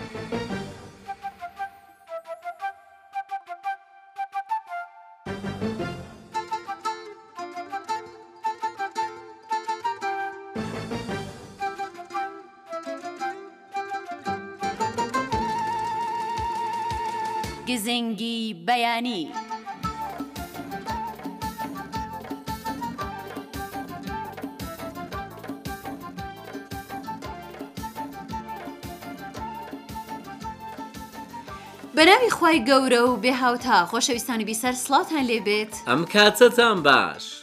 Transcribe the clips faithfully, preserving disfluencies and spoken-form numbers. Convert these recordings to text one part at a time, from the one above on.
گزنگی بەیانی. بەناوی خوای گەورە و بێ هاوتا خۆشەویستانی بیسەر سڵاتان لێبێت. ئەم کاتتان باش.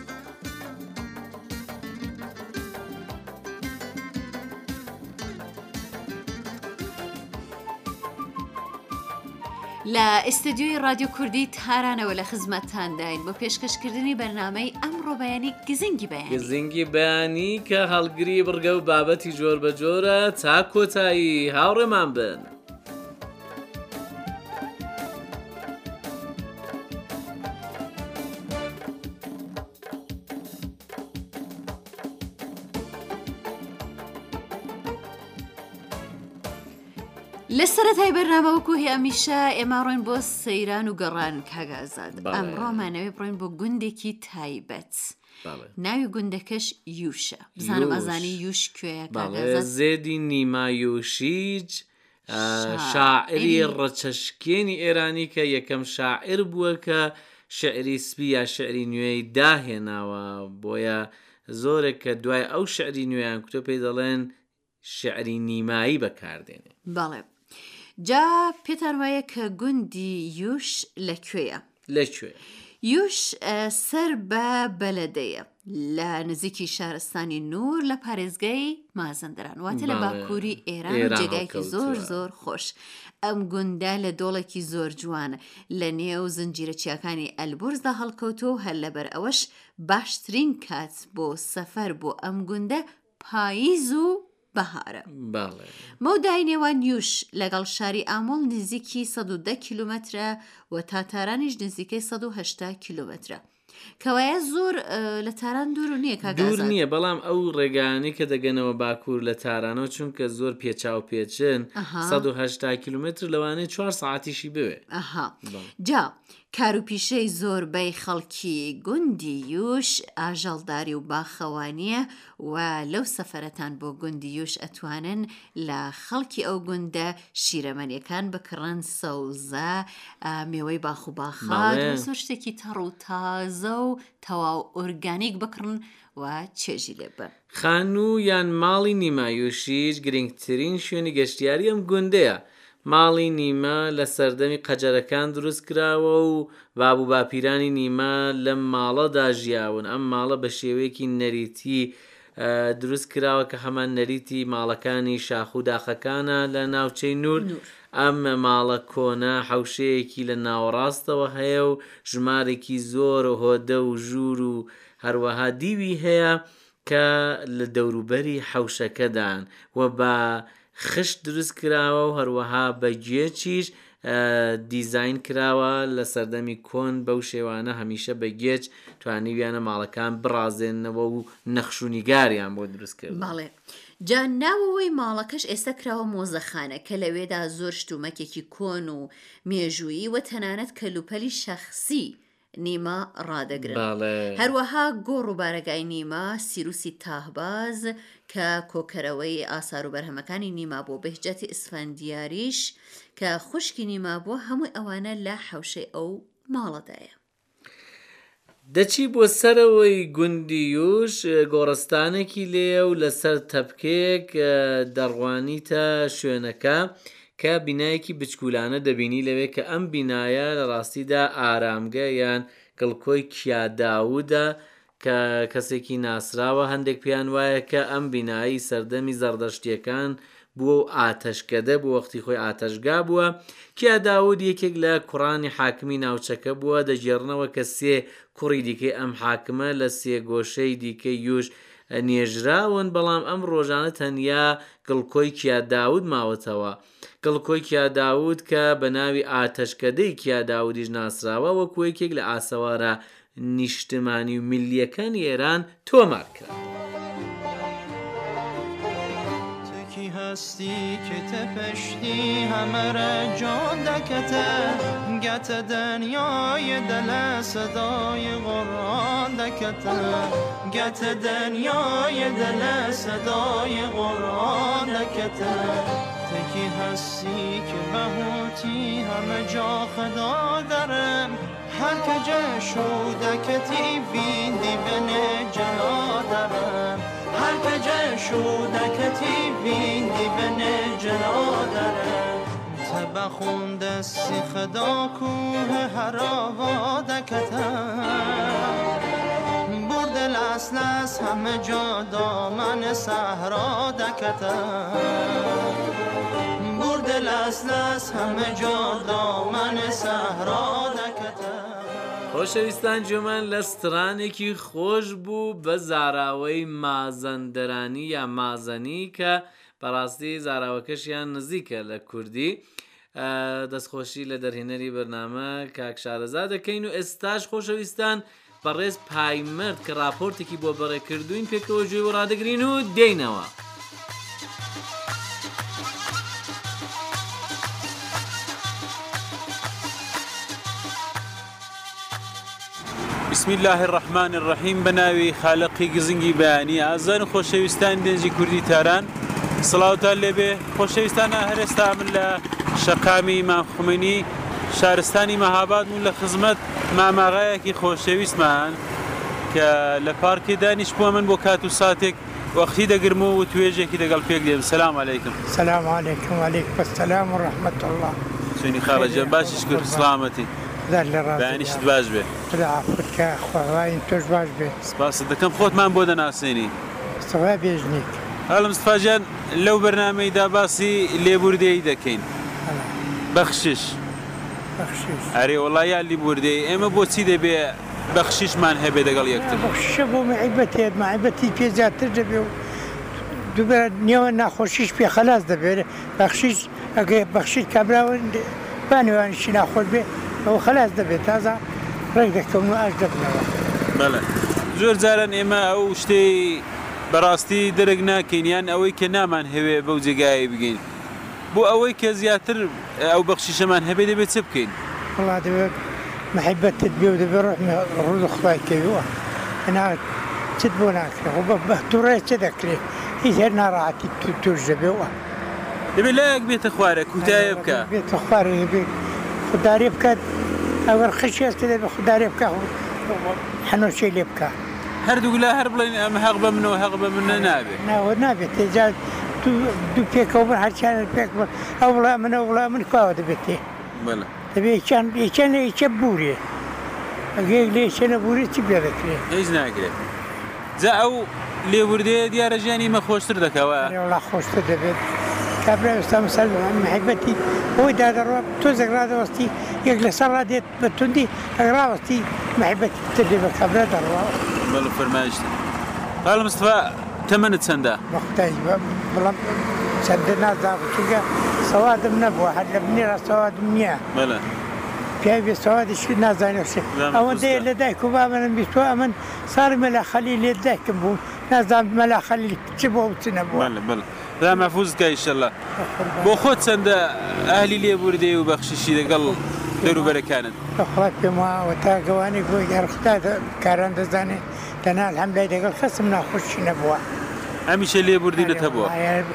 لە ئستودیۆی رادیۆ کوردی تارانەوە لە خزمەتتانداین بۆ پێشکەشکردنی بەرنامەی ئەمڕۆ بەیانی گزنگی بەیانی. گزنگی بەیانی کە هەڵگری بڕگە و بابەتی جۆر بە جۆرە تا کۆتایی هاوڕێمان بن. لە سەرەتای بەرنامە وەکو هەمیشە ئێمە ڕۆین بۆ سەیران و گەڕان کاگازاد. ئەمڕۆمانەوێ بڕۆین بۆ گوندێکی تایبەت. ناوی گوندەکەش یوشە. بزانم ئەزانی یوش کوێیە کاگازاد؟ زێدی نیما یوشیج شاعری ڕەچەشکێنی ئێرانی کە یەکەم شاعر بووە کە شعری سپی یا شعری نوێی داهێناوە، بۆیە زۆرێک کە دوای ئەو شعری نوێیان کوتە پێی دەڵێن شعری نیمایی بەکاردێنێ. بەڵێ جا پێتان وایە کە گوندی یوش لەکوێیە؟ لەکوێ؟ یوش سەر بە بەلەدەیە لە نزیکی شارستانی نور لە پارێزگای مازەندەران، واتە لە باکووری ئێران و جێگایکی زۆر زۆر خۆش. ئەم گوندە لە دۆڵێکی زۆر جوانە لە نێو زنجیرە چیاکانی ئەلبورزدا هەڵکەوتۆ، هەر لەبەر ئەوەش باشترین کات بۆ سەفەر بۆ ئەم گوندە پاییز و بەهارە. مەودای نێوان یوش لەگەڵ شاری ئامۆڵ نزیکی سەد و دە کیلومەترە و تاتارانیش نزیکەی سەد و هەشتا کیلومەترە، کەوایە زۆر لە تاران دوور نییە. کاگازاد دوور نییە، بەڵام ئەو ڕێگانی کە دەگەنەوە باکوور لە تارانەوە چونکە زۆر پێچاو پێچن سەد و هەشتا کیلومتر لەوانەیە چوار سەعاتیشی بوێ. ئەها جا کاروپیشەی زۆربەی خەڵکی گوندی یوش ئاژەڵداری و باخەوانیە و لەو سەفەرەتان بۆ گوندی یوش ئەتوانن لە خەڵکی ئەو گوندە شیرەمەنیەکان بکڕن، سەوزە، مێوەی باخ و باخات و زۆر شتێکی تەڕ و تازە و تەواو ئۆرگانیک بکڕن و چێژی لێ بن. خانوو یان ماڵی نیما یوشیج گرنگترین شوێنی گەشتیاری ئەم گوندەیە. ماڵی نیمە لە سەردەمی قەجەرەکان دروست کراوە و باب و باپیرانی نیمە لەم ماڵەدا ژیاون. ئەم ماڵە بە شێوەیەکی نەریتی دروست کراوە کە هەمان نەریتی ماڵەکانی شاخ و داخەکانە لە ناوچەی نور. ئەم ماڵە کۆنە حەوشەیەکی لە ناوەڕاستەوە هەیە و ژمارێکی زۆر و هۆدە و ژوور و هەروەها دیوی هەیە کە لە دەوروبەری حەوشەکەدان و بە خشت دروست کراوە و هەروەها بە گوێچیش دیزاین کراوە. لە سەردەمی کۆن بەو شێوانە هەمیشە بە گێچ توانیویانە ماڵەکان بڕازێنەوە و نەخشونیگاریان بۆ دروست کرد. بەڵێ جا ناوەوەی ماڵەکەش ئێستا کراوە مۆزەخانە کە لەوێدا زۆر شتومەکێکی کۆن و مێژویی و تەنانەت کەلوپەلی شەخسی نیمە ڕادەگرن. هەروەها گۆڕ و بارەگای نیمە، سیروسی تاهباز کە کۆکەرەوەی ئاسار و بەرهەمەکانی نیما بۆ بەهجەتی ئسفەندیاریش کە خوشکی نیما بۆ هەمووی ئەوانە لە حەوشەی ئەو ماڵەدایە. دەچی بۆ سەرەوەی گوندی یوش گۆڕستانێکی لێ و لەسەر تەپکێک دەڕوانیتە شوێنەکە کە بینایەکی بچکولانە دەبینی لەوێ کە ئەم بینایە لە ڕاستیدا ئارامگە یان گڵکۆی کیاداودە کە کەسێکی ناسراوە. هەندێک پیان وایە کە ئەم بینایی سەردەمی زەردەشتیەکان بووە و ئاتەشکەدە بوو، وەختی خۆی ئاتەشگا بووە. کیاداود یەکێک لە کوڕانی حاکمی ناوچەکە بووە، دەژێڕنەوە کە سێ کوڕی دیکەی ئەم حاکمە لە سێ گۆشەی دیکەی یوش نێژراون، بەڵام ئەم ڕۆژانە تەنیا گڵکۆی کیاداود ماوەتەوە. گڵکۆی کیاداود کە بە ناوی ئاتەشکەدەی کیاداودیش ناسراوە وەکو یەکێک لە ئاسەوارە نیشتمانی و میلیەکانی ئێران تۆمار کرا. هستی که تپشتی همه را جان دکته گت دنیای دل صدای قرآن دکته گت دنیای دل صدای قرآن دکته تکی هستی که بهوتی همه جا خدا دارم هر که جا شودکتی بیندی بنه جلا دارم هر که جا شودکتی بیندی بنه جلا دارم تبخون دستی خدا کوه هر آوا دکتم برد لس لس همه جا دامن صحرا دکتم برد لس لس همه جا دامن صحرا دکتم. خۆشەویستان جومان لە سترانێکی خۆش بوو بە زاراوەی مازەندەرانی یا مازەنی کە بەڕاستی زاراوەکەشیان نزیکە لە کوردی. دەستخۆشی لە دەرهێنەری بەرنامە کاک شارەزا دەکەین و ئێستاش خۆشەویستان بەڕێز پایمەرد کە راپۆرتێکی بۆ بەڕێکردوین پێکەوە گوێ و ڕادەگرین و دێینەوە. بسم الله الرحمن الرحیم بەناوی خالقی گزنگی بەیانی ئازان و خۆشەویستان دێنجی کوردی تاران سڵاوتان لێبێ خۆشەویستانە هەرێستا من لە شەقامی ئیمام خومینی شارستانی مەهاباد و لە خزمەت ماماغایەکی خۆشەویستمان کە لە پارکی دانیش بووە من بۆ کات و ساتێک وەختی دەگرم و توێژێکی دەگەڵ پێک دێم. سلام عەلەیکم. سلام عەلەیکم وعەلەیکم السلام و ڕەحمەت الله. چۆنی خاڵەجان باشیش کرد سلامەتی بەیانیشت باش بێ خودکە خۆڕاین تۆش باش بێ. سپاس دەکەم خۆتمان بۆ دەناسێنی. سەوا بێژنیک. هەڵم مستفاجان لەو بەرنامەیدا باسی لێبوردەیی دەکەین. بەخشش. بەخشش. ئەرێ وەڵای یا لێبوردەیی ئێمە بۆچی دەبێ بەخشیشمان هەبێ دەگەڵ یەکتر؟ بەخشیشە بۆ مەحیبەتێ مەحیبەتی پێ زیاتر دەبێ و دووبارە نێوە ناخۆشیش پێ خەلاص دەبێت. بەخشیش ئەگەر بەخشیت کابراوە بانێوانیشی ناخۆش بێ ئەوە خەلاص دەبێت تازە ڕێک دەکەون و ئاش دەبنەوە. بەڵێ زۆر جاران ئێمە ئەو شتەی بەڕاستی دەرەک ناکەین یان ئەوەی کە نامان هەوێ بەو جێگایە بگەین بۆ ئەوەی کە زیاتر ئەو بەخشیشەمان هەبێ دەبێت چ بکەین؟ وڵا دەبێت مەحیبەتت بێ و دەبێت ڕۆحمی ڕوود خوای کەویوە هەنا چت بۆ ناکرێ بە تووڕێ چ دەکرێت هیچ هەر ناڕاحەتی توش دەبێەوە دەبێت لایەک بێتە خوارە کوتایە بکە بێتە خوارە بێت خودداری بکات ئەوەر خشی هەست دەبێت خودداری بکە هەنۆشەی لێ بکە هەردوو لە هەر بڵێن ئەمە هەق بە منەوە هەق بە منە نابێت ناوە نابێت تێجا دوو پێکەوە بن هەرچیان پێک بن ئەو وڵا منە وڵا من کاوە دەبێت تێ دەبێت یەکیان لە یەکە بوورێ ئەگەیەک لێ یەکە نەبوورێ چی پێ دەکرێت؟ هیچ ناگرێت. جا ئەو لێبوردەیە دیارە ژیانی مە خۆشتر دەکەوە؟ وڵا خۆشتر دەبێت. کابرا ئێستا مەسەل مەحیبەتی ئەوەی دادەڕوە تۆزێک ڕادەوەستی یەک لەسەر ڕادێت بە توندی ئەگەڕاوەستی مەحیبەتی تر دێ بە کابرا دەڕوە. بەڵێ فەرمایشت. هەڵ مستەفا تەمەنت چەندە؟ بە خودای بەڵام چەندە نازانم چونکە سەوادم نەبووە هەر لە بنێرە سەوادم نییە. بەڵێ پیاوی بێ سەوادیشی نازانێت ئەوەندەیە لە دایک و بابەنم بیستوە ئەمن ساڵی مەلاخەلی لێ دایکم بوو نازانم مەلاخەلی چ بۆ و چ نەبووە. بەڵێ بەڵێ دا مەفوزکە ئیشەڵڵا بۆ خۆت چەندە ئاهلی لێبوردەی و بەخشیشی لەگەڵ دەوروبەرەکانت؟ بەخوات پێم وایە تا گەوانێک بۆی هەرختا کاران دەزانێت تەنها ئەلحەمدولای دەگەڵ کەسم ناخۆشی نەبووە. هەمیشە لێبوردینت هەبووە؟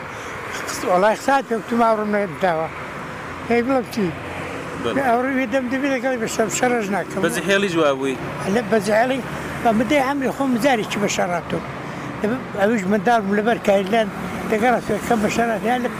وەڵای قسات پێ تو ماوڕم نەداوە هەی بڵێ چی ئەوڕوی دەم دەبێت لەگەڵی بە شەم شەڕەش ناکەم. بەجەحێڵی جواب بووی؟ بەجەحێڵی بە مدەی عەمری خۆم زاریکی بە شەڕاتۆ ئەویش منداڵم لەبەر کاریلان دەگەڕێت کەم بە شەڕات یان لە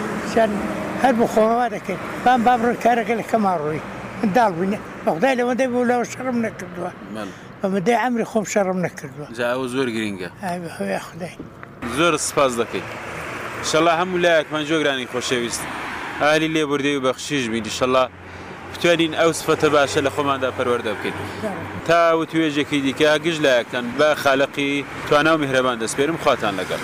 هەر بۆ خۆمەوا دەکەین بام با بڕۆی کارەکە لە کەما ڕۆی منداڵ بووینە بە خودای لەوەندەی بوو لەوە شەڕم نەکردووە بە مدەی عەمری خۆم شەڕم نەکردووە. جا ئەوە زۆر گرینگە. ئای بەخوای خودای زۆر سپاس دەکەین. ئینشەڵڵا هەموو لایەکمان جۆگرانی خۆشەویست ئاهلی لێبوردەی و بەخشیش بین ئینشەڵڵا بتوانین ئەو سفەتە باشە لە خۆماندا پەروەردە بکەین. تا وتوێژێکی دیکە گشت لایەکتان بە خالقی توانا و میهرەبان دەسپێرم خواتان لەگەڵ.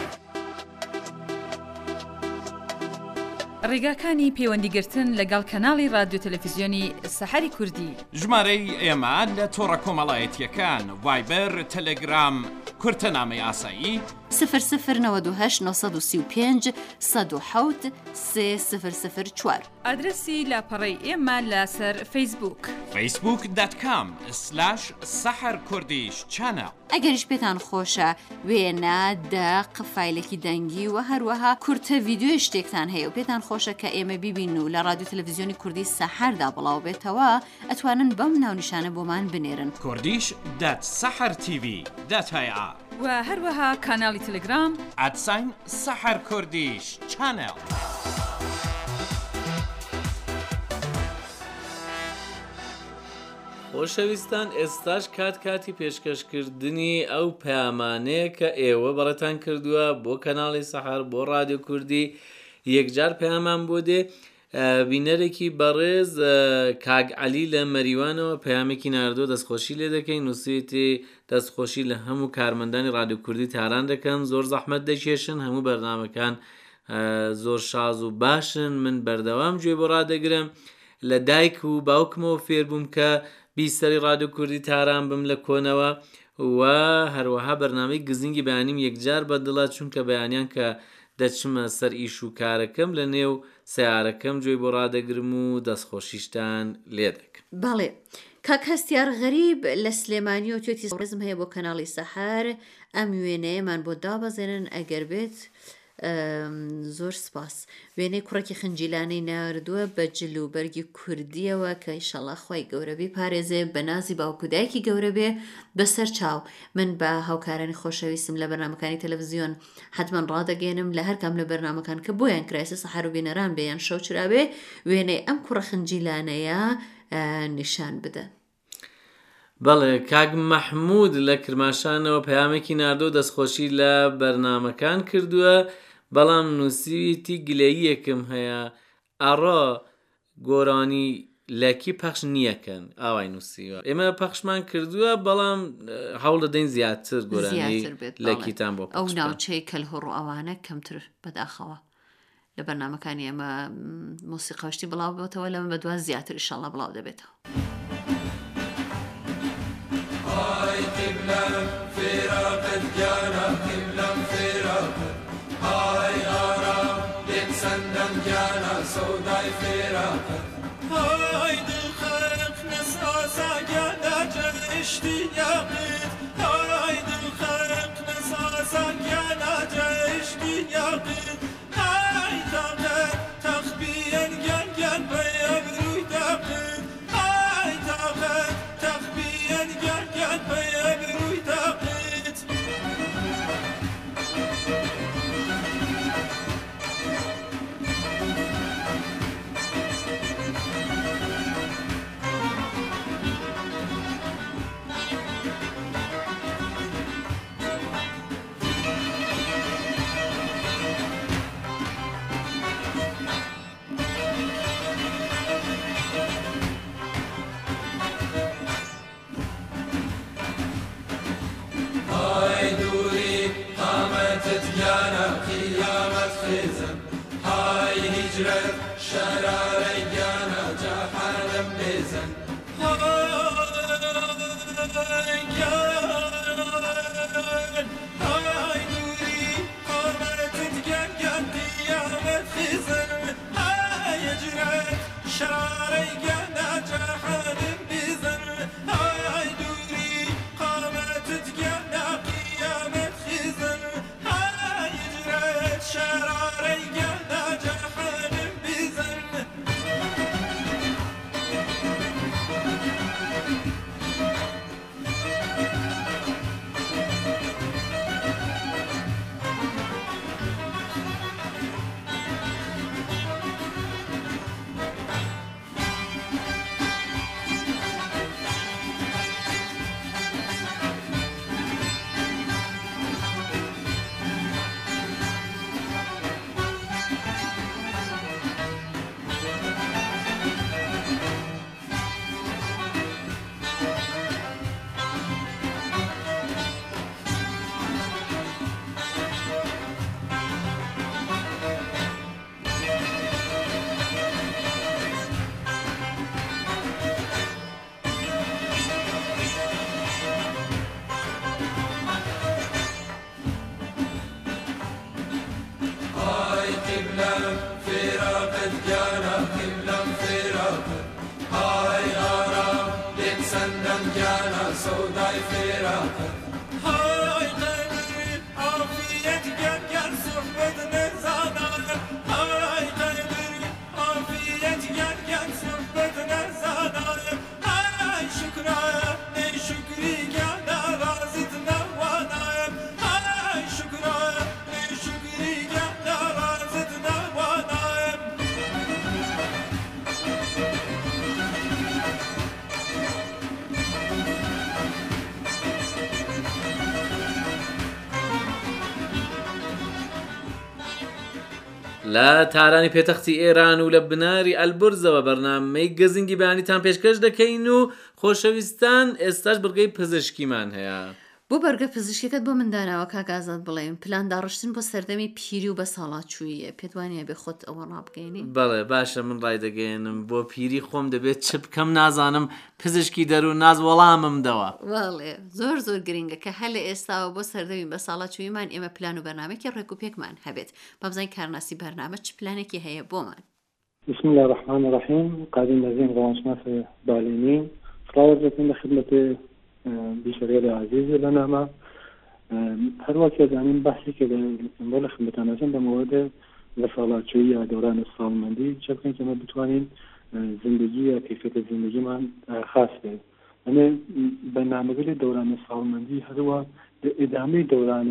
ڕێگاکانی پەیوەندیگرتن لەگەڵ کەناڵی رادیۆ تەلەڤیزیۆنی سەحەری کوردی ژمارەی ئێمە لە تۆڕە کۆمەڵایەتیەکان وایبەر تەلەگرام کورتەنامەی ئاسایی سفر سفر نود و هشت نهصد و سی و پنج صد و حوت سه سفر سفر چوار. ئادرسی لاپەڕەی ئێمە لەسەر فەیسبوک فەیسبوک دات کام سلاش سەحەر کوردیش چەنەڵ. ئەگەریش پێتان خۆشە وێنە دەق فایلێکی دەنگی و هەروەها کورتە ڤیدیۆ شتێکتان هەیە و پێتان خۆشە کە ئێمە بیبین و لە رادیۆ تەلەڤیزیۆنی کوردی سەحەردا بڵاو بێتەوە ئەتوانن بەم ناونیشانە بۆمان بنێرن. کوردیش دات سەحەر تیڤی دات هەیە و هەروەها کاناڵی تەلەگرام ئەتساین سەحەر کوردیش چەنەڵ. خۆشەویستان ئێستاش کات کاتی پێشکەشکردنی ئەو پەیامانەیە کە ئێوە بەڕێتان کردووە بۆ کەناڵی سەحەر بۆ رادیۆ کوردی یەکجار پەیامان بۆ دێ. بینەرێکی بەڕێز کاگ عەلی لە مەریوانەوە پەیامێکی ناردۆ دەستخۆشی لێ دەکەین نووسێتی دەستخۆشی لە هەموو کارمەندانی رادیۆ کوردی تاران دەکەم زۆر زەحمەت دەکێشن هەموو بەرنامەکان زۆر شاز و باشن من بەردەوام گوێ بۆ ڕادەگرم لە دایک و باوکمەوە فێر بووم کە بیسەری رادیۆ کوردی تاران بم لە کۆنەوە و هەروەها بەرنامەی گزینگی بەیانیم یەکجار بەدڵە چونکە بەیانیان کە دەچمە سەر ئیش و کارەکەم لە نێو سیارەکەم گوێی بۆ ڕادەگرم و دەستخۆشیشتان لێ دەکەم. بەڵێ کاک هەستیار غەریب لە سلێمانی و توێتی ڕێزم هەیە بۆ کەناڵی سەحەر ئەم وێنەیەمان بۆ دابەزێنن ئەگەر بێت زۆر سپاس. وێنەی کوڕێکی خنجیلانەی ناردووە بە جلو بەرگی کوردیەوە کە ئیشەڵا خۆی گەورەبی پارێزێ بە نازی باوکودایکی گەورە بێ بەسەر چاو. من بە هاوکارانی خۆشەویستم لە بەرنامەکانی تەلەڤیزیۆن حتمما ڕادەگەێنم لە هەر کام لە بەرنامەکان کە بۆیان کرایسە سەحەر و بینەران بێیان شەو چرابێ وێنەی ئەم کوڕە خنجیلانەیە نیشان بدەن. بەڵێ کاک مەحموود لە کرماشانەوە پەیامێکی ناردۆ دەستخۆشی لە بەرنامەکان کردووە بەڵام نووسیتی گلەییەکم هەیە ئەڕۆ گۆرانی لەکی پەخش نییەکەن ئاوای نووسیوە ئێمە پەخشمان کردووە بەڵام هەوڵ دەدەین زیاتر گۆرانی لەکیتان بۆ ئەو ناوچەی کەلهوڕ و ئەوانە کەمتر بەداخەوە لە بەرنامەکانی ئێمە موسیقاشتی بڵاو بێتەوە لەمە بە دوای زیاتر ئیشەڵا بڵاو دەبێتەوە. فراقت جانا قبلم فراقت هاي غرام يتسندم جانا سوداي فراقت هاي دل خلق نساسا جانا جرشتي ياقت هاي دل خلق نساسا جانا جرشتي ياقت هاي طاقت تخبيا جان جان بيبرو داقت هاي طاقت تخبيا جان جان بيبرو شراري جانا جحالم بزن هاي جان هاي نوري قامت تجان جان ديامت خزن هاي يجرت شراري جانا جحالم بزن هاي نوري قامت تجان قيامت خزن هاي يجرت شراري جانا جحالم بزن كلام فراقت جانا كلام فراقت هاي غرام يتسلم جانا سوداي فراقت هاي قدر عافية جانا صحبتنا زانا هاي قدر عافية جانا صحبتنا زانا هاي شكرا شكري جانا رازتنا وانا هاي شكرا شكري جانا رازتنا وانا لە تارانی پێتەختی ئێران و لە بناری ئەلبرزەوە بەرنامەی گەزینگی بەیانیتان پێشکەش دەکەین و خۆشەویستان ئێستاش بەرگەی پزیشکیمان هەیە. بۆ بەرگە پزیشکیەکەت بۆ منداناوە کاگازات بڵێم پلان داڕشتن بۆ سەردەمی پیری و بە ساڵاتچوویە پێت وانە بێ خۆت ئەوە ڕابگەینی؟ بەڵێ باشە من ڕای دەگەێنم بۆ پیری خۆم دەبێت چ بکەم نازانم پزیشکی دەرو ناز وەڵامم دەوە. وەڵێ زۆر زۆر گرنگە کە هەر لە ئێستاوە بۆ سەردەمی بە ساڵاتچوویمان ئێمە پلان و بەرنامێکی ڕێک و پێکمان هەبێت بابزین کارناسی بەرنامە چ پلانێکی هەیە بۆمان. بسم الله الرحمن الرحيم قاعدين نزين روانشناس بالينين فراوزتين لخدمة بشرية عزيزة لنا ما هر وقت يعني بحثي كده نقول خدمتنا عشان بمواد لصالات شوية دوران الصالمندي شبكين كما بتوانين زندگی کیفیت زندگی من خاص به أنا برنامج دوران الصالمندي هو إدامة دوران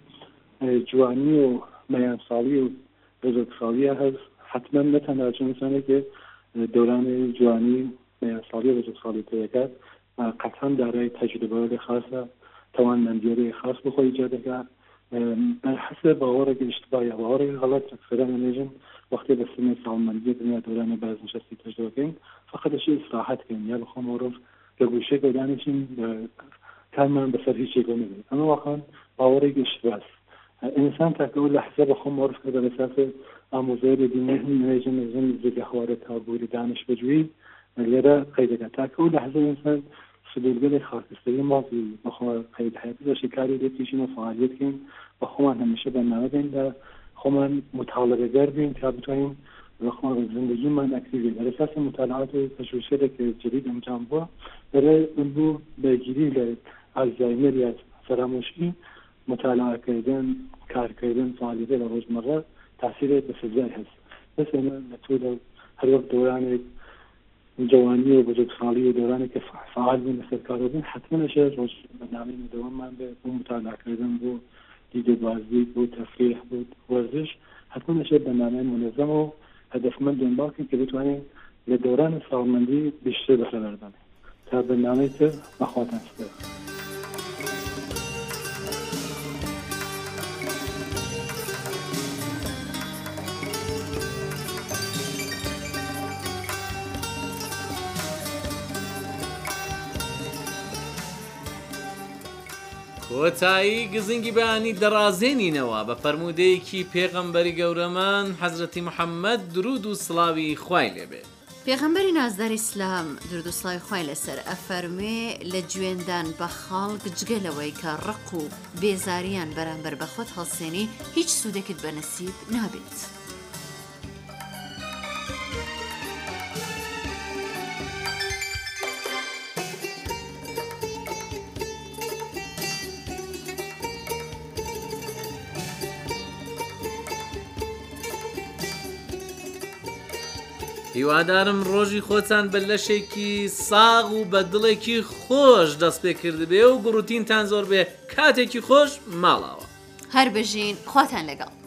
جوانی و میان سالی و بزرگ سالی هست حتما نتنها چون مثلا که دوران جوانی میان سالی و بزرگ سالی تیکت قطعا دارای تجربه خاصه توانمندی خاص بخواه ایجاد کرد بر حسب باور که اشتباه یا باور غلط اکثرا نمیجن وقتی به سن سالمندی دنیا دوران بازنشستی تجربه کنیم فقط اشی استراحت کنیم یا بخواه معروف لگوشه گودانشیم کار من بسر هیچ چیزی نمیدیم اما واقعا باور که اشتباه است انسان تا که اون لحظه بخواه معروف که بر اساس آموزه دینی نمیجن نزن زیگه خواره تابوری دانش بجوی لیره قیده که تا که اون لحظه انسان سلولگل خاکستری مازی بخواه قید حیاتی داشتی کاری دیتیشیم و فعالیت کنیم و خواه همیشه برنامه بین و خواه مطالبه گر بین که بتوانیم و خواه زندگی من اکتیوی در اساس مطالعات و تشویشه که جدید انجام با برای بو بگیری لالزایمر یا فراموشی مطالعه کردن کار کردن فعالیت و روزمره تاثیر بسزای هست بس انا نتوله هر وقت دوران جوانی و بزرگسالی و دورانی که فعال بین سرکار بین حتما نشه روز برنامه مداوم من به اون مطالعه کردن بو دیده بازی بو تفریح بو ورزش حتما نشه برنامه منظم و هدفمند دنبال کنیم که بتوانیم لدوران سالمندی بیشتر بهره برداریم تا برنامه تر مخاطب است. کۆتایی گزنگی بەیانی دەڕازێنینەوە بە فەرموودەیەکی پێغەمبەری گەورەمان حەزرەتی محەممەد درود و سڵاوی خوای لێبێ. پێغەمبەری نازدار ئیسلام درود و سڵاوی خوای لەسەر ئەفەرمێ لە گوێندان بە خاڵک جگەلەوەی کە ڕق و بێزاریان بەرامبەر بە خۆت هەڵسێنی هیچ سوودێکت بە نەسیب نابێت. هیوادارم ڕۆژی خۆتان بە لەشێکی ساغ و بە دڵێکی خۆش دەست پێ کردبێ و گوڕوتینتان زۆر بێ کاتێکی خۆش ماڵاوە هەر بژین خواتان لەگەڵ.